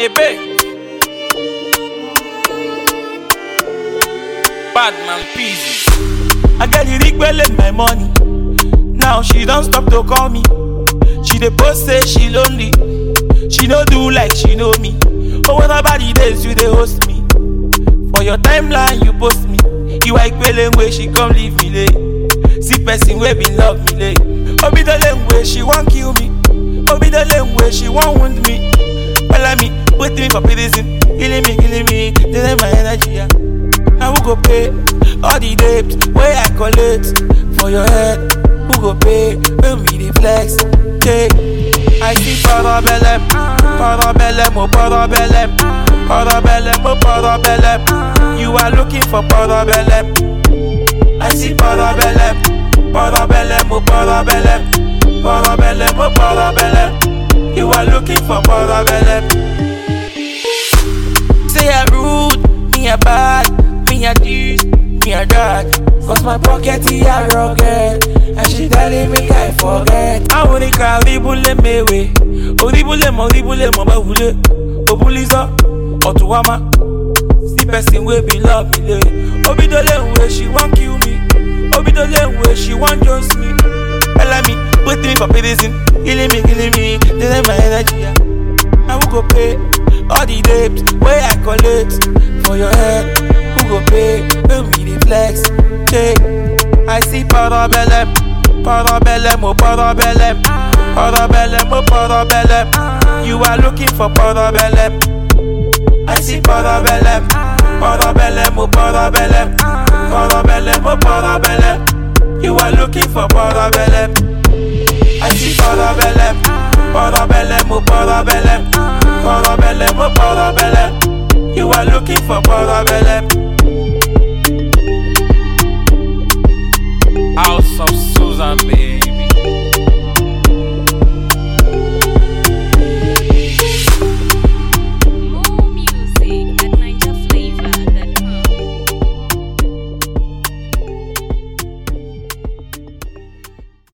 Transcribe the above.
Lebe. Badman Peasy. I get the rig well in my money. Now she don't stop to call me. She dey post say she lonely. She no do like she know me. Oh, what about the days you dey host me? For your timeline you post me. You like pele way she come leave me late. See person wey be love me late. Obi the lane way she want kill me. Obi the lane way she want wound me. Well me, put me for prison. Killing me, delay my energy. Yeah. Now who go pay all the debt where I collect for your head? Who go pay when we dey flex? Yeah. I see parabellum, parabellum, oh parabellum, parabellum, oh parabellum. You are looking for parabellum. I see parabellum, parabellum, oh parabellum, parabellum, oh parabellum. You are looking for parabellum. Say I rude, me a bad, me a this, me a that. Cause my pocket is a rocket, and she telling me I forget. I wanna cry, ribule me way. Ribule mo bahule. Obuliza, otuwama. See person wey be love me lay. Obi the lane way she want kill me. Obi the lane way she want just me. Tell me, put me for prison. Killing me, delay my energy. Yeah. Now who go pay all the debt where I collect for your head? Who go pay when we dey flex? Yeah. I see parabellum, parabellum, oh parabellum, parabellum, oh parabellum. You are looking for parabellum. I see parabellum, parabellum, oh parabellum, parabellum, oh parabellum. You are looking for parabellum. I see parabellum, parabellum, oh parabellum, parabellum, oh parabellum.